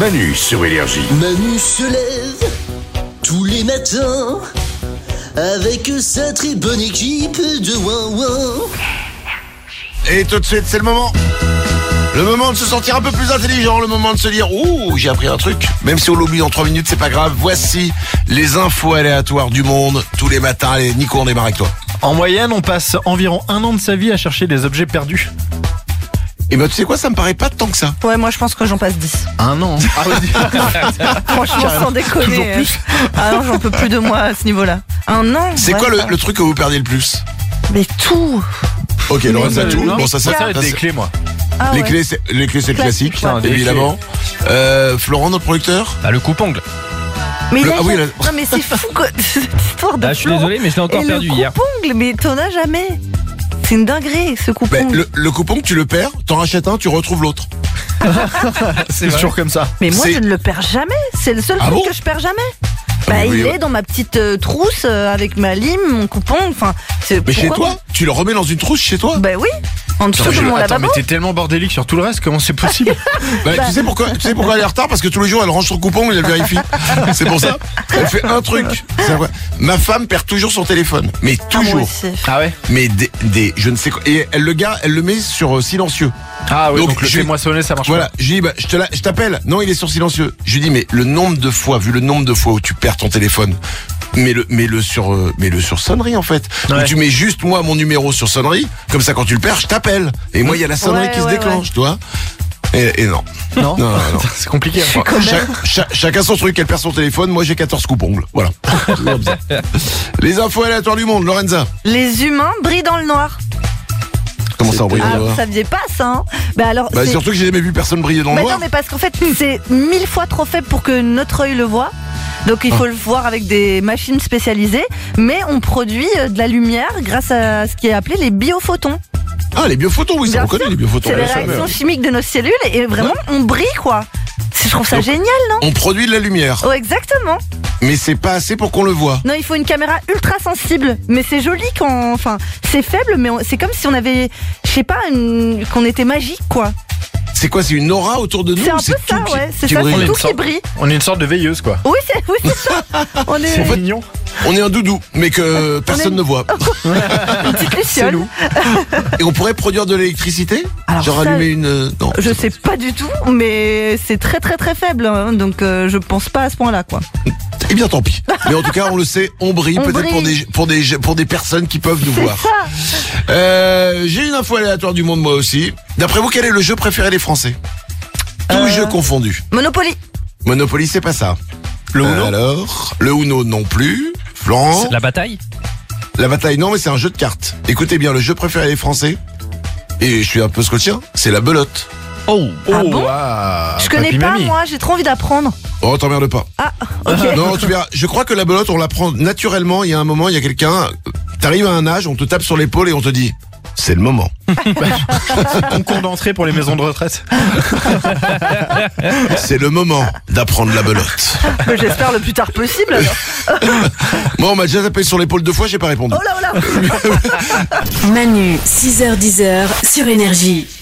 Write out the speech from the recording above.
Manu sur Énergie. Manu se lève tous les matins avec sa très bonne équipe de Ouin-Ouin. Et tout de suite, c'est le moment. Le moment de se sentir un peu plus intelligent, le moment de se dire « Ouh, j'ai appris un truc ». Même si on l'oublie dans 3 minutes, c'est pas grave. Voici les infos aléatoires du monde tous les matins. Allez, Nico, on démarre avec toi. En moyenne, on passe environ 1 an de sa vie à chercher des objets perdus. Et ben tu sais quoi, ça me paraît pas tant que ça. Ouais, moi je pense que j'en passe 10. 1 an. Ah oui. Franchement, sans déconner. Toujours plus. Ah non, j'en peux plus de moi à ce niveau-là. 1 an. C'est quoi le truc que vous perdez le plus? Mais tout. Ok, Lorenza, tout. Non, Bon, ça va être des c'est- clés, moi. Ah les ouais. clés, c'est le classique, Classique, ouais. évidemment. Florent, notre producteur. Bah, le coupe-ongle. Mais là, Ah oui, là- non mais c'est fou quoi, cette histoire de Bah, je suis Florent. désolé, mais je l'ai encore Et perdu le hier. coupe-ongle, mais t'en as jamais. C'est une dinguerie ce coupe-ongle. Le coupon que tu le perds, t'en rachètes un, tu retrouves l'autre. C'est toujours comme ça. Mais moi c'est- je ne le perds jamais. C'est le seul Ah truc bon que je perds jamais. Ah Bah oui, il oui. est dans ma petite trousse avec ma lime, mon coupon. Enfin, c'est Mais chez pourquoi toi, tu le remets dans une trousse chez toi. Bah oui. En dessous de mon Attends, mais lavabo. t'es tellement bordélique sur tout le reste, comment c'est possible? Tu sais pourquoi elle est en retard? Parce que tous les jours elle range son coupon et elle vérifie. C'est pour ça. Elle fait un truc. C'est vrai. Ma femme perd toujours son téléphone. Mais Ah, moi toujours. aussi. Ah ouais? Mais je ne sais quoi. Et elle le met sur silencieux. Ah oui, Donc, donc le je- fait moissonner, ça marche Voilà, je dis je t'appelle. Non, il est sur silencieux. Je lui dis mais le nombre de fois où tu perds ton téléphone, mets-le sur sonnerie en fait. Ouais. Donc tu mets juste moi mon numéro sur sonnerie, comme ça quand tu le perds, je t'appelle. Et moi il y a la sonnerie Ouais, qui se ouais, déclenche, tu vois. Et non. pas. Non, Non. c'est compliqué. hein. Chacun son truc, elle perd son téléphone, moi j'ai 14 coupons. Voilà. Les infos aléatoires du monde, Lorenza. Les humains brillent dans le noir. Comment ça, on brille dans Ah, le vous noir? saviez pas ça, hein? Bah alors. Bah c'est- surtout que j'ai jamais vu personne briller dans le Bah noir. non, mais parce qu'en fait, c'est 1000 fois trop faible pour que notre œil le voit. Donc il faut le voir avec des machines spécialisées. Mais on produit de la lumière grâce à ce qui est appelé les biophotons. Ah, les biophotons, oui, ça Bien on connaît sûr. les biophotons. C'est les bien sûr. réactions chimiques de nos cellules et vraiment on brille quoi. Je trouve ça Donc- génial, non? On produit de la lumière, Oh, exactement. mais c'est pas assez pour qu'on le voit. Non, il faut une caméra ultra sensible. Mais c'est joli quand. Enfin, c'est faible, mais c'est comme si on avait. Je sais pas, qu'on était magique quoi. C'est quoi, c'est une aura autour de nous? C'est un ou peu c'est ça, tout qui- ouais. C'est qui ça, brille c'est est tout une qui sorte- brille. On est une sorte de veilleuse, quoi. Oui, c'est ça. On est En fait, mignon. On est un doudou, mais que personne ne voit. une petite luciole. nous. Et on pourrait produire de l'électricité? Alors Genre ça, allumer une... Non. Je sais pas du tout, mais c'est très très très faible, hein, donc je pense pas à ce point-là quoi. Eh bien tant pis. Mais en tout cas, on le sait, on brille On peut-être brille. pour des personnes qui peuvent nous C'est voir. ça. J'ai une info aléatoire du monde moi aussi. D'après vous, quel est le jeu préféré des Français? Tous jeux confondus. Monopoly. Monopoly, c'est pas ça. Le Uno. Alors, le Uno non plus. Florent, La bataille? la bataille non, mais c'est un jeu de cartes. Écoutez bien, le jeu préféré des Français, et je suis un peu scotien, c'est la belote. Oh, Ah bon ah, Je connais papy pas mamie. moi, j'ai trop envie d'apprendre. Oh, t'emmerdes pas. Ah, ok. Non, tu verras. Je crois que la belote, on l'apprend naturellement. Il y a un moment, il y a quelqu'un. T'arrives à un âge, on te tape sur l'épaule et on te dit, c'est le moment. Concours d'entrée pour les maisons de retraite. C'est le moment d'apprendre la belote. J'espère le plus tard possible alors. Moi, on m'a déjà tapé sur l'épaule 2 fois, j'ai pas répondu. Oh là oh là. Manu, 6h-10h sur Énergie.